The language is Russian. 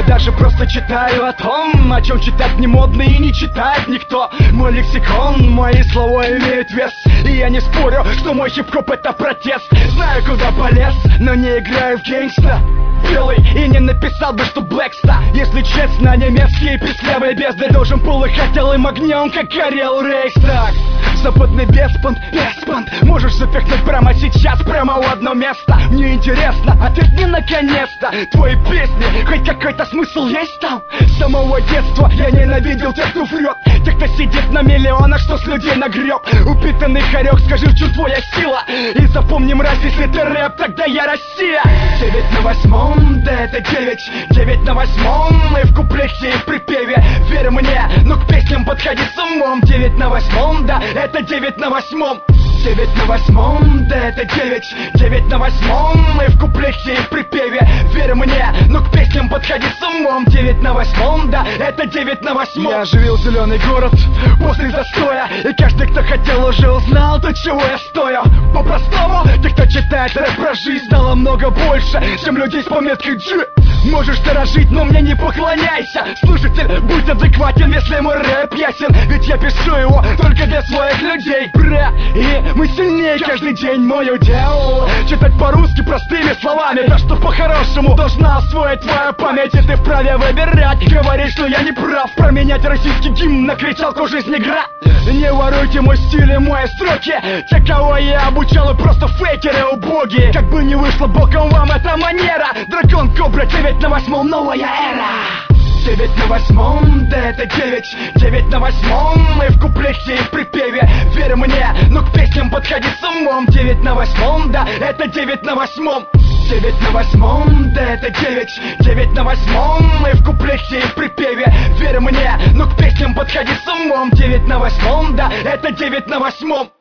даже просто читаю о том, о чем читать не модно и не читает никто. Мой лексикон, мои слова имеют вес, и я не спорю, что мой хип-хоп это протест. Знаю, куда полез, но не играю в гейнгста. Белый и не написал бы, что Блэкста. Если честно, немецкие песклявые бездны должен полыхать алым огнем, как горел Рейхстаг. Западный беспонт, можешь запихнуть прямо сейчас, прямо в одно место. Мне интересно, ответь мне наконец-то. Твои песни, хоть какой-то смысл есть там? С самого детства я ненавидел тех, кто врет, тех, кто сидит на миллионах, что с людей нагреб. Упитанный хорек, скажи, в чем твоя сила? И запомни, мразь, если ты рэп, тогда я Россия. 9 на 8, да это 9 на 8, и в куплете и в припеве. Верь мне, но к песням подходи с умом. 9 на 8, да это 9 на 8. 9 на 8, да это 9 на 8, и в куплете и в припеве. Верь мне, но к песням подходи с умом. 9 на 8, да это 9 на 8. Я оживил зеленый город после застоя, и каждый, кто хотел, уже узнал то, чего я стою. По-простому, те, кто читает рэп про жизнь, стало много больше, чем людей с пометкой G. Можешь дорожить, но мне не поклоняйся. Слушатель, будь адекватен, если мой рэп ясен, ведь я пишу его только для своих людей. Бра, и мы сильнее каждый день. Мое дело читать по-русски простыми словами, то, что по-хорошему должна освоить твоя память. И ты вправе выбирать, говорить, что я не прав. Променять российский гимн на кричалку «Жизнь игра». Не воруйте мой стиль и мои строки. Те, кого я обучал, и просто фейкеры убогие. Как бы не вышло боком вам эта манера. Дракон Кобра, 9 на 8, новая эра. 9 на 8, да это 9 на 8, и в куплете и в припеве. Верь мне, но к песням подходи с умом. 9 на 8, да это 9 на 8. 9 на 8, да это 9 на 8, и в куплете и в припеве. Верь мне, но к песням подходи с умом. 9 на 8, да это 9 на 8.